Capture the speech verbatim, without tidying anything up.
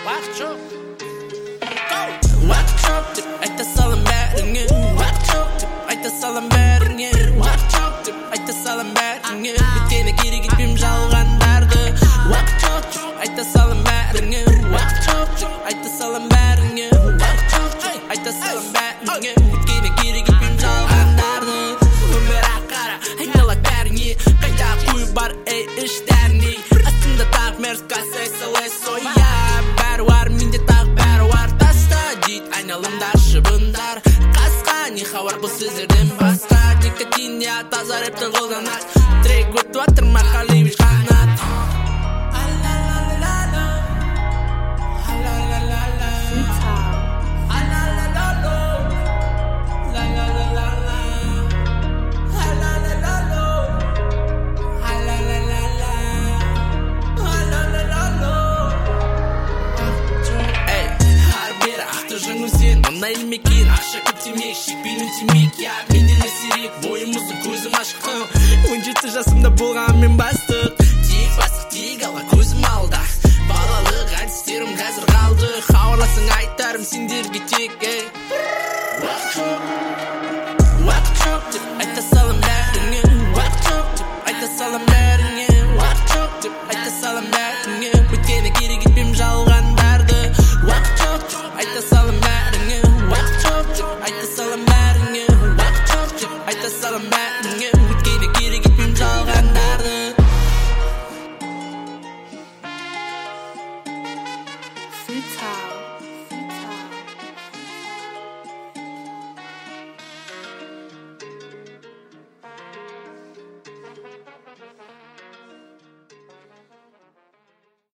Уақыт жоқ уақыт жоқ деп айта салам бәріңе уақыт жоқ деп айта салам бәріңе уақыт жоқ деп айта салам бәріңе өйткені керек етпеймін жалғандарды уақыт жоқ деп айта салам бәріңе уақыт жоқ деп айта салам бәріңе уақыт жоқ деп айта салам бәріңе өйткені керек етпеймін жалғандарды өмір ақара айналады бәріңе қайда қой бар ей іштәріңде астында тағы мерзка сесалесо я бәрі бар менде тағы бәрі бар таста дейді айналымда шыбындар қасқа не хабар бұл сөздерден басқа никотин я таза рэпті қолданады трек өтіп жатыр махалевич қанат Мұндай ілмекен ақша көп темек шекпеймін темек я менделер сирек бойымыздың көзім ашық он жеті жасымда болған мен бастық тек бастық тек алға көзім алда балалық әдістерім қазір қалды хабарласаң айтарым сендерге тек уақыт жоқ уақыт жоқ деп айта салам бәріңе уақыт жоқ деп айта салам бәріңе уақыт жоқ деп айта салам бәріңе өйткені керек етпеймін жалғандарды уақыт жоқ деп айта салам бәріңе уақыт жоқ деп айта салам бәріңе уақыт жоқ деп айта салам бәріңе өйткені керек етпеймін жалғандарды Freestyle